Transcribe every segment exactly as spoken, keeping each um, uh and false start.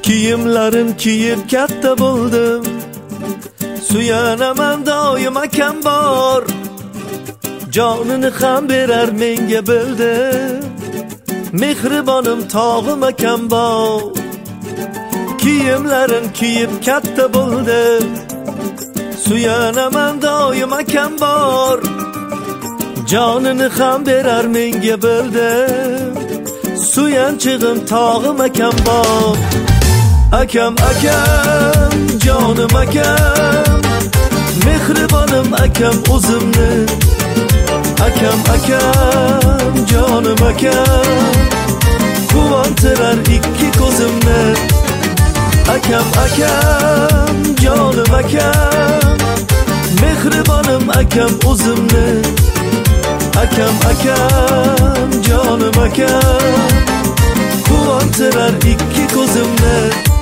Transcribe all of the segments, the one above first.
Kiyimlarim kiyib katta bo'ldim, suyanaman doim akam bor, jonini ham berar menga bildim, mehribonim tog'im akam bor. Kiyimlarim kiyib katta bo'ldim, suyanaman doim akam bor, jonini ham berar menga bildim, suyanchig'im tog'im akam bor. Akam akam jonim akam, mehribonim akam o'zimni. Akam akam jonim akam, quvontirar ikki ko'zimni. Akam akam jonim akam, mehribonim akam o'zimni. Akam akam jonim akam, quvontirar ikki ko'zimni.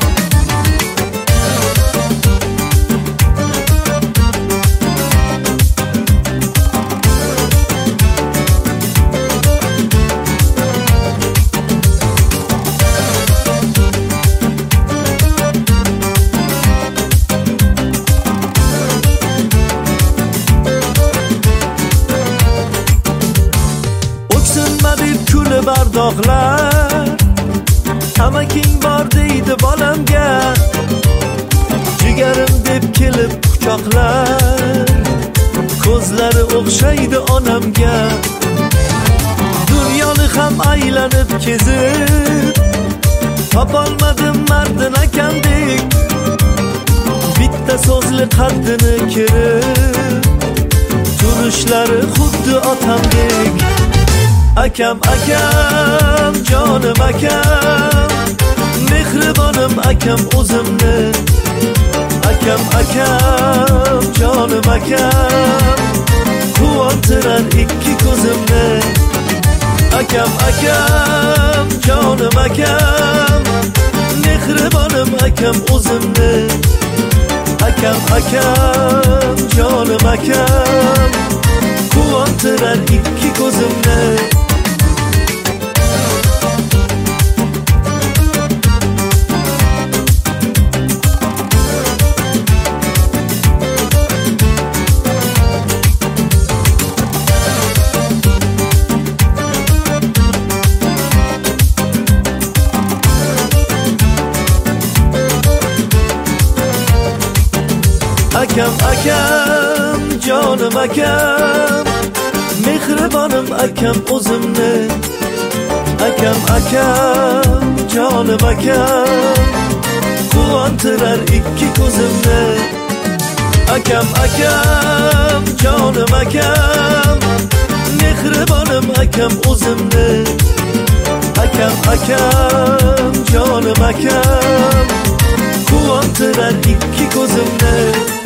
Bardoqlar amaking bor deydi bolamga, jigarim deb kelib quchoqlar, ko'zlari o'xshaydi onamga. Dunyoni ham aylanib kezib, topolmadim mardin akamdek, bitta so'zli qaddini kirib, turishlari xuddi otamdek. Akam akam jonim akam, mehribonim akam o'zimni. Akam akam jonim akam, quvontirar ikki ko'zimni. Akam akam jonim akam, mehribonim akam o'zimni. Akam akam jonim akam, quvontirar ikki ko'zimni. Akam akam jonim akam, mehribonim akam o'zimni. Akam akam jonim akam, quvontirar ikki ko'zimni. Akam akam jonim akam, mehribonim akam o'zimni. Akam akam jonim akam, quvontirar ikki ko'zimni.